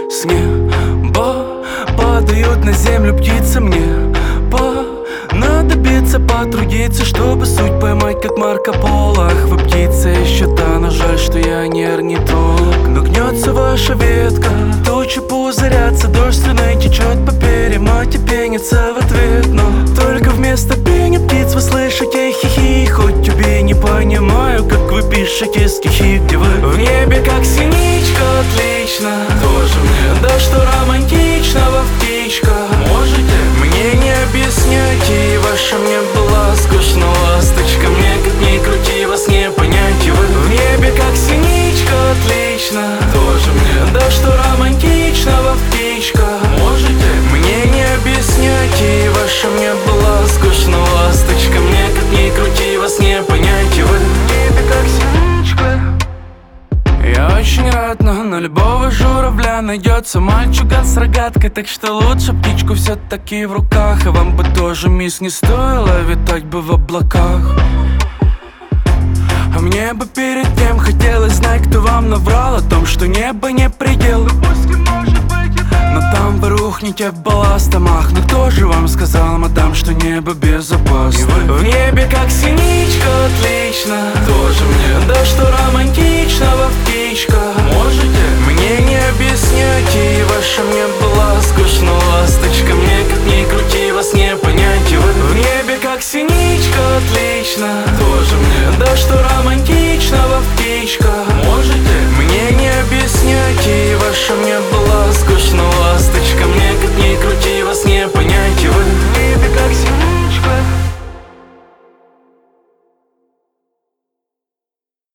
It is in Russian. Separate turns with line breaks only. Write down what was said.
С неба падают на землю птицы. Мне понадобится потрудиться, чтобы суть поймать, как Марко Поло. Ах, вы птица еще та, но жаль, что я не орнитолог. Но гнется ваша ветка, тучи пузырятся, дождь слюной течет по перьям, а те пенятся в ответ. Но только вместо пения птиц вы слышите хихи. Хоть убей, не понимаю, как вы пишете стихи, где вы в небе, как синичка, отлично. Тоже мне, да что романтичного в птичках. Можете мне не объяснять, и ваша мне была скучно ласточка. Мне как ни крути, вас не понять, и вы в небе, как синичка, отлично. Тоже мне, да что романтичного в птичках. Можете мне не объяснять, и ваша мне была скучно ласточка. Мне как ни крути, вас не понять, и вы в небе, как синичка. Я очень рад, но на любого журавля найдется мальчуган с рогаткой. Так что лучше птичку все-таки в руках. А вам бы тоже, мисс, не стоило витать бы в облаках. А мне бы перед тем хотелось знать, кто вам наврал о том, что небо не предел. Но там вы рухнете в балластом. Ах, ну кто же вам сказал, мадам, что небо безопасно? И вы в небе, как синичка, отлично. Тоже мне, да что романтичного в птичках.